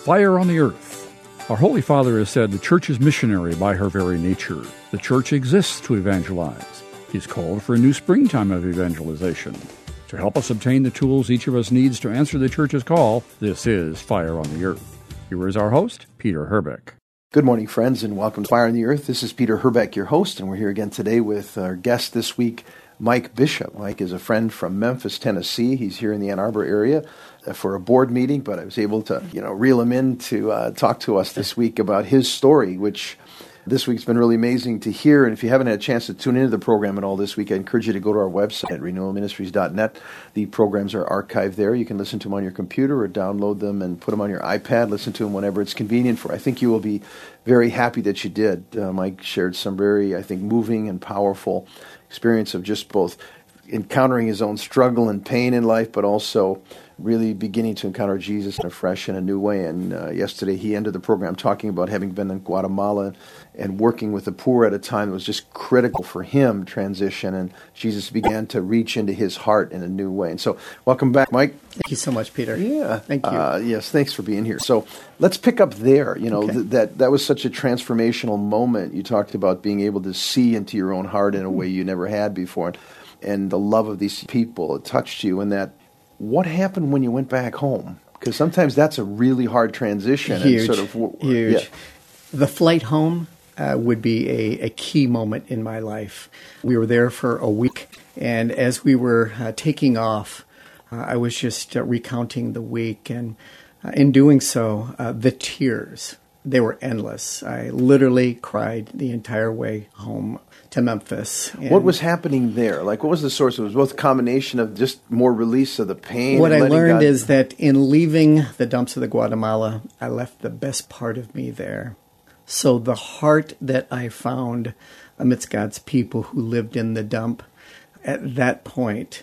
Fire on the Earth. Our Holy Father has said the Church is missionary by her very nature. The Church exists to evangelize. He's called for a new springtime of evangelization. To help us obtain the tools each of us needs to answer the Church's call, this is Fire on the Earth. Here is our host, Peter Herbeck. Good morning, friends, and welcome to Fire on the Earth. This is Peter Herbeck, your host, and we're here again today with our guest this week, Mike Bishop. Mike is a friend from Memphis, Tennessee. He's here in the Ann Arbor area for a board meeting, but I was able to, reel him in to talk to us this week about his story, which this week's been really amazing to hear. And if you haven't had a chance to tune into the program at all this week, I encourage you to go to our website at renewalministries.net. The programs are archived there. You can listen to them on your computer or download them and put them on your iPad. Listen to them whenever it's convenient for. I think you will be very happy that you did. Mike shared some very, moving and powerful experience of just both encountering his own struggle and pain in life, but also really beginning to encounter Jesus in a fresh and a new way. And yesterday he ended the program talking about having been in Guatemala and working with the poor at a time that was just critical for him, transition, and Jesus began to reach into his heart in a new way. And so welcome back, Mike. Thank you so much, Peter. Yeah. Thank you. Yes, thanks for being here. So let's pick up there. Okay. That was such a transformational moment. You talked about being able to see into your own heart in a way you never had before. And the love of these people, it touched you. And that, what happened when you went back home? Because sometimes that's a really hard transition. Huge. And huge. Yeah. The flight home would be a key moment in my life. We were there for a week, and as we were taking off, I was just recounting the week, and in doing so, the tears, they were endless. I literally cried the entire way home to Memphis. And what was happening there? Like, what was the source? It was both a combination of just more release of the pain. What I learned God... is that in leaving the dumps of the Guatemala, I left the best part of me there. So the heart that I found amidst God's people who lived in the dump, at that point,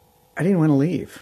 I didn't want to leave.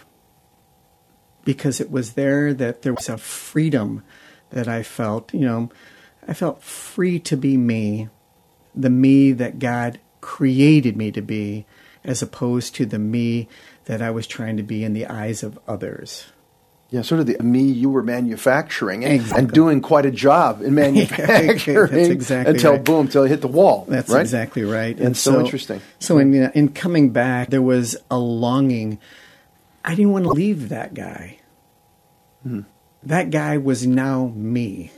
Because it was there that there was a freedom that I felt. I felt free to be me, the me that God created me to be, as opposed to the me that I was trying to be in the eyes of others. Yeah, sort of the me you were manufacturing Exactly. and doing quite a job in manufacturing That's exactly until right. Boom, till it hit the wall. That's right? exactly right. And so interesting. So in coming back, there was a longing. I didn't want to leave that guy. Mm-hmm. That guy was now me.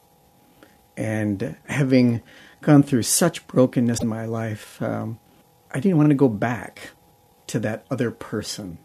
And having gone through such brokenness in my life, I didn't want to go back to that other person.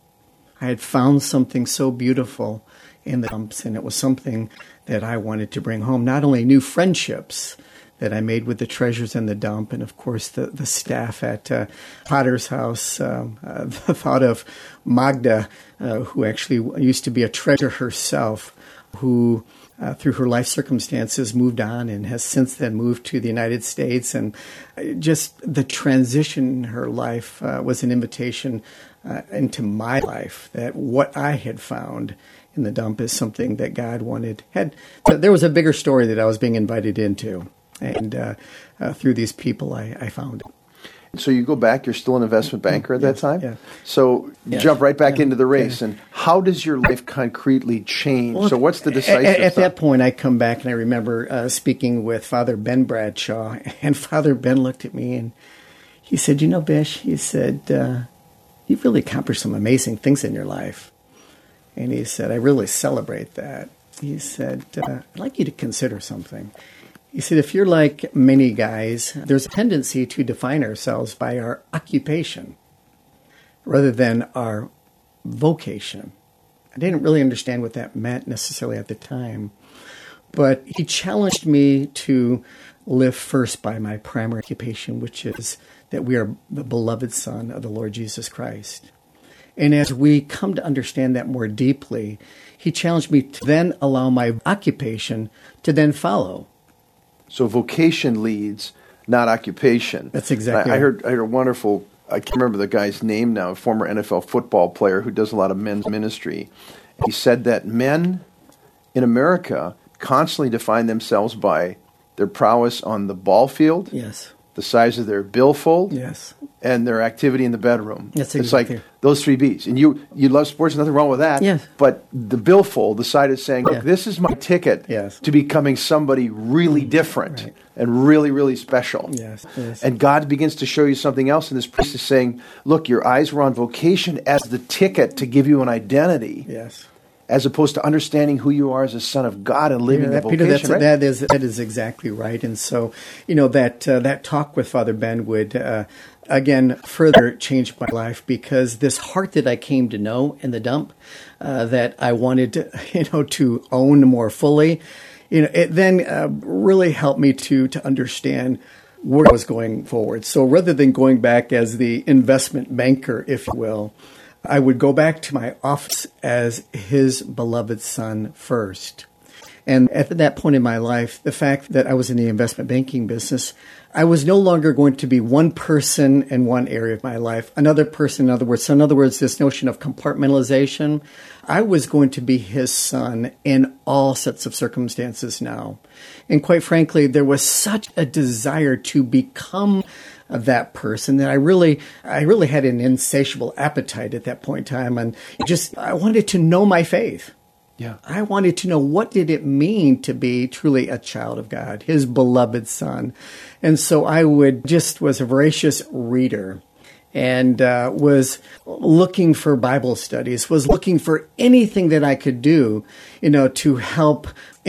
I had found something so beautiful in the dumps, and it was something that I wanted to bring home. Not only new friendships that I made with the treasures in the dump, and of course the staff at Potter's House, the thought of Magda, who actually used to be a treasure herself, who through her life circumstances moved on and has since then moved to the United States. And just the transition in her life was an invitation into my life, that what I had found in the dump is something that God wanted. There was a bigger story that I was being invited into. And through these people, I found it. So you go back, you're still an investment banker at that time? Yeah. So you jump right back into the race. And how does your life concretely change? Well, so what's the decisive At that point, I come back and I remember speaking with Father Ben Bradshaw. And Father Ben looked at me and he said, Bish, he said, you've really accomplished some amazing things in your life. And he said, I really celebrate that. He said, I'd like you to consider something. He said, if you're like many guys, there's a tendency to define ourselves by our occupation rather than our vocation. I didn't really understand what that meant necessarily at the time, but he challenged me to live first by my primary occupation, which is that we are the beloved Son of the Lord Jesus Christ. And as we come to understand that more deeply, he challenged me to then allow my occupation to then follow. So vocation leads, not occupation. That's exactly I heard a wonderful, I can't remember the guy's name now, a former NFL football player who does a lot of men's ministry. He said that men in America constantly define themselves by their prowess on the ball field Yes. the size of their billfold, Yes. and their activity in the bedroom. That's It's exactly. like those 3 Bs. And you love sports, nothing wrong with that. Yes. But the billfold, the side is saying, look, Yeah. this is my ticket Yes. to becoming somebody really different Right. and really, really special. Yes. Yes. And God begins to show you something else. And this priest is saying, look, your eyes were on vocation as the ticket to give you an identity, Yes. as opposed to understanding who you are as a son of God and living the Peter, vocation. Right? that is exactly right. And so, that talk with Father Ben would again further changed my life, because this heart that I came to know in the dump, that I wanted to own more fully, it then really helped me to understand where I was going forward. So rather than going back as the investment banker, if you will, I would go back to my office as his beloved son first. And at that point in my life, the fact that I was in the investment banking business, I was no longer going to be one person in one area of my life, another person in other words. So in other words, this notion of compartmentalization, I was going to be his son in all sets of circumstances now. And quite frankly, there was such a desire to become that person that I really had an insatiable appetite at that point in time. And I wanted to know my faith. Yeah. I wanted to know, what did it mean to be truly a child of God, his beloved son. And so I was a voracious reader, and was looking for Bible studies, was looking for anything that I could do, to help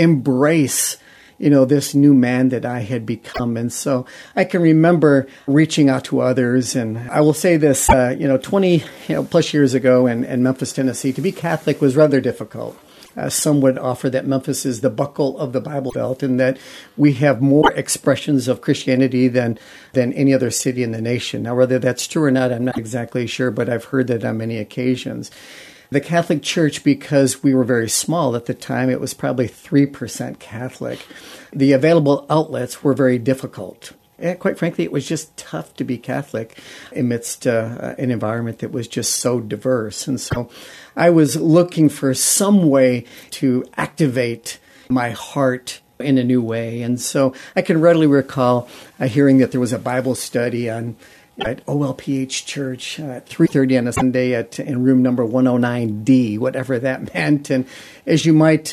embrace this new man that I had become. And so I can remember reaching out to others. And I will say this, 20 plus years ago in Memphis, Tennessee, to be Catholic was rather difficult. Some would offer that Memphis is the buckle of the Bible Belt, and that we have more expressions of Christianity than any other city in the nation. Now, whether that's true or not, I'm not exactly sure, but I've heard that on many occasions. The Catholic Church, because we were very small at the time, it was probably 3% Catholic. The available outlets were very difficult. And quite frankly, it was just tough to be Catholic amidst an environment that was just so diverse. And so I was looking for some way to activate my heart in a new way. And so I can readily recall hearing that there was a Bible study at OLPH Church at 3:30 on a Sunday in room number 109D, whatever that meant. And as you might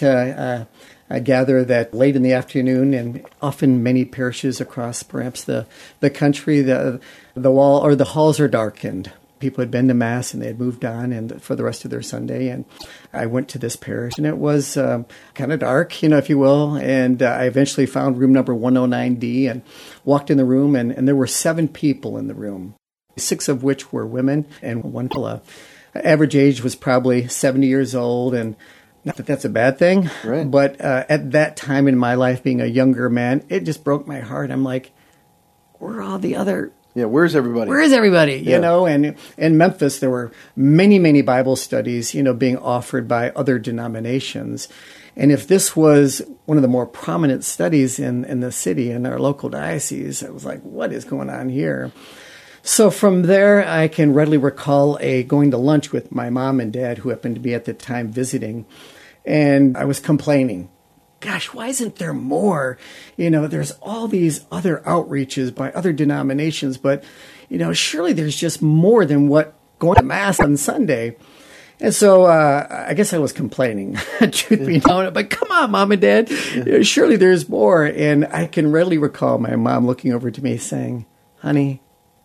I gather that late in the afternoon, and often many parishes across perhaps the country, the wall or the halls are darkened. People had been to Mass and they had moved on and for the rest of their Sunday. And I went to this parish, and it was kind of dark, if you will. And I eventually found room number 109D and walked in the room, and there were 7 people in the room, 6 of which were women and 1 fella. Average age was probably 70 years old, and not that that's a bad thing, right. But at that time in my life, being a younger man, it just broke my heart. I'm like, where are all the other... Yeah, where's everybody? Where is everybody? Yeah. And in Memphis, there were many, many Bible studies, being offered by other denominations. And if this was one of the more prominent studies in the city, in our local diocese, I was like, what is going on here? So from there, I can readily recall going to lunch with my mom and dad, who happened to be at the time visiting. And I was complaining. Gosh, why isn't there more? There's all these other outreaches by other denominations, but, surely there's just more than what going to Mass on Sunday. And so I guess I was complaining, truth be known. But come on, Mom and Dad, surely there's more. And I can readily recall my mom looking over to me saying, honey,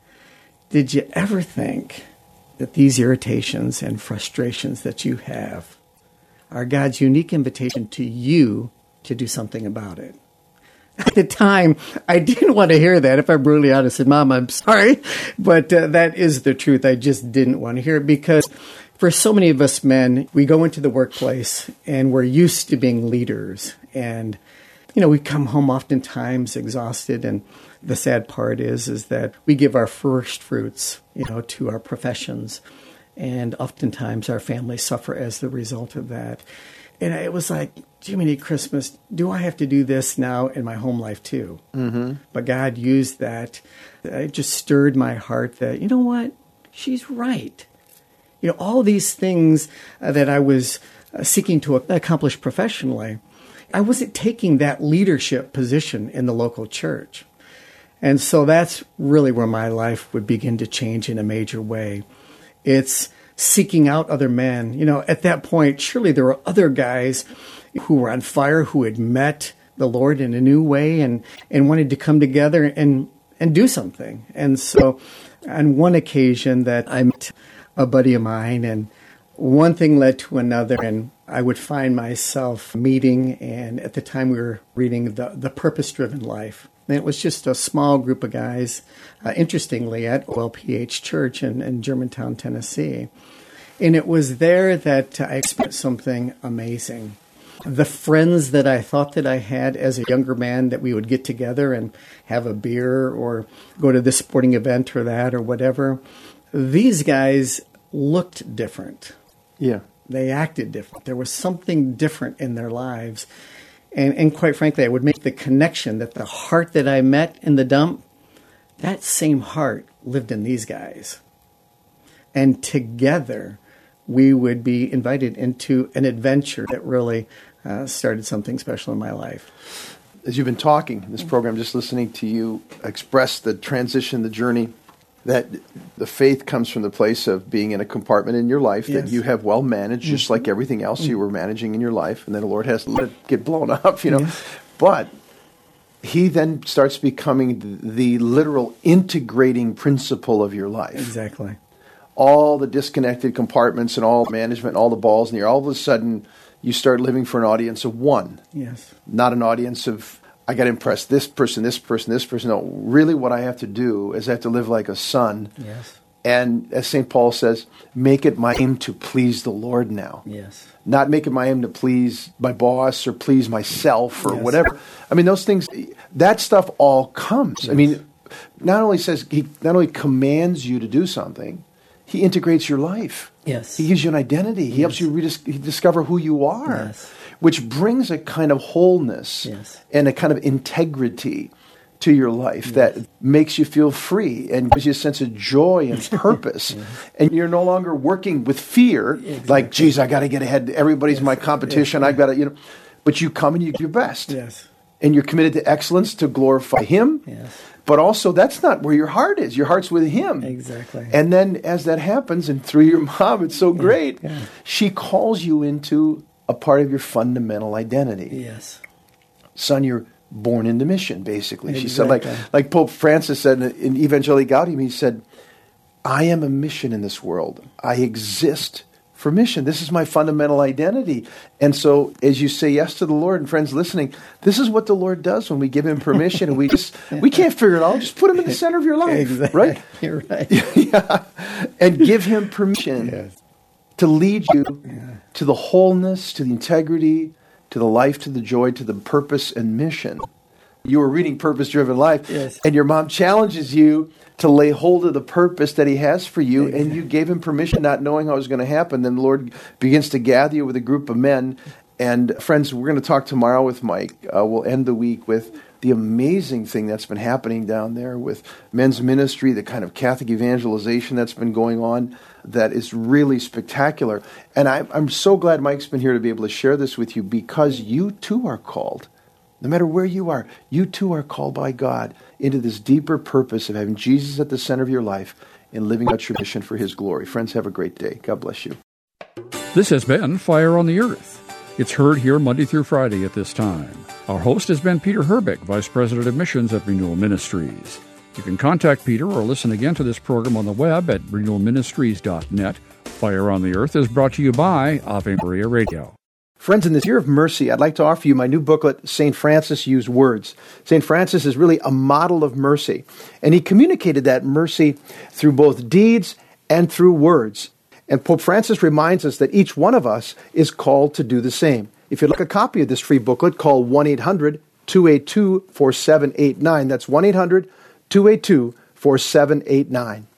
did you ever think that these irritations and frustrations that you have are God's unique invitation to you to do something about it? At the time, I didn't want to hear that. If I'm brutally honest, I said, Mom, I'm sorry. But that is the truth. I just didn't want to hear it, because for so many of us men, we go into the workplace and we're used to being leaders. And, we come home oftentimes exhausted. And the sad part is that we give our first fruits, to our professions. And oftentimes our families suffer as the result of that. And it was like, Jiminy Christmas, do I have to do this now in my home life too? Mm-hmm. But God used that. It just stirred my heart that, you know what? She's right. All these things that I was seeking to accomplish professionally, I wasn't taking that leadership position in the local church. And so that's really where my life would begin to change in a major way. It's seeking out other men. You know, at that point, surely there were other guys who were on fire, who had met the Lord in a new way and wanted to come together and do something. And so on one occasion that I met a buddy of mine, and one thing led to another, and I would find myself meeting, and at the time we were reading The Purpose-Driven Life. And it was just a small group of guys, interestingly, at OLPH Church in Germantown, Tennessee. And it was there that I experienced something amazing. The friends that I thought that I had as a younger man, that we would get together and have a beer or go to this sporting event or that or whatever, these guys looked different. Yeah. They acted different. There was something different in their lives. And quite frankly, I would make the connection that the heart that I met in the dump, that same heart lived in these guys. And together, we would be invited into an adventure that really started something special in my life. As you've been talking in this program, just listening to you express the transition, the journey, that the faith comes from the place of being in a compartment in your life that you have well managed, just like everything else you were managing in your life, and then the Lord has to let it get blown up, you know. Yes. But he then starts becoming the literal integrating principle of your life. Exactly. All the disconnected compartments and all management and all the balls in the air, all of a sudden you start living for an audience of one. Yes. Not an audience of, I got to impress this person, this person, this person. No, really what I have to do is I have to live like a son. Yes. And as St. Paul says, make it my aim to please the Lord now. Yes. Not make it my aim to please my boss or please myself or whatever. I mean, those things, that stuff all comes. Yes. I mean, not only commands you to do something, he integrates your life. Yes. He gives you an identity. He helps you discover who you are. Yes. Which brings a kind of wholeness and a kind of integrity to your life that makes you feel free and gives you a sense of joy and purpose. And you're no longer working with fear, like, geez, I got to get ahead. Everybody's my competition. I got to, you know. But you come and you do your best. Yes. And you're committed to excellence to glorify him. Yes. But also, that's not where your heart is. Your heart's with him. Exactly. And then as that happens, and through your mom, it's so great, she calls you into a part of your fundamental identity. Yes. Son, you're born into mission, basically. Exactly. She said, like Pope Francis said in Evangelii Gaudium, he said, I am a mission in this world. I exist for mission. This is my fundamental identity. And so as you say yes to the Lord, and friends listening, this is what the Lord does when we give him permission, and we can't figure it out. Just put him in the center of your life, right? You're right. And give him permission to lead you to the wholeness, to the integrity, to the life, to the joy, to the purpose and mission. You were reading Purpose-Driven Life, and your mom challenges you to lay hold of the purpose that he has for you, and you gave him permission, not knowing how it was going to happen. Then the Lord begins to gather you with a group of men. And friends, we're going to talk tomorrow with Mike. We'll end the week with the amazing thing that's been happening down there with men's ministry, the kind of Catholic evangelization that's been going on that is really spectacular. And I'm so glad Mike's been here to be able to share this with you, because you too are called. No matter where you are, you too are called by God into this deeper purpose of having Jesus at the center of your life and living out your mission for his glory. Friends, have a great day. God bless you. This has been Fire on the Earth. It's heard here Monday through Friday at this time. Our host has been Peter Herbeck, Vice President of Missions at Renewal Ministries. You can contact Peter or listen again to this program on the web at renewalministries.net. Fire on the Earth is brought to you by Ave Maria Radio. Friends, in this year of mercy, I'd like to offer you my new booklet, St. Francis Used Words. St. Francis is really a model of mercy, and he communicated that mercy through both deeds and through words. And Pope Francis reminds us that each one of us is called to do the same. If you'd like a copy of this free booklet, call 1-800-282-4789. That's 1-800-282-4789.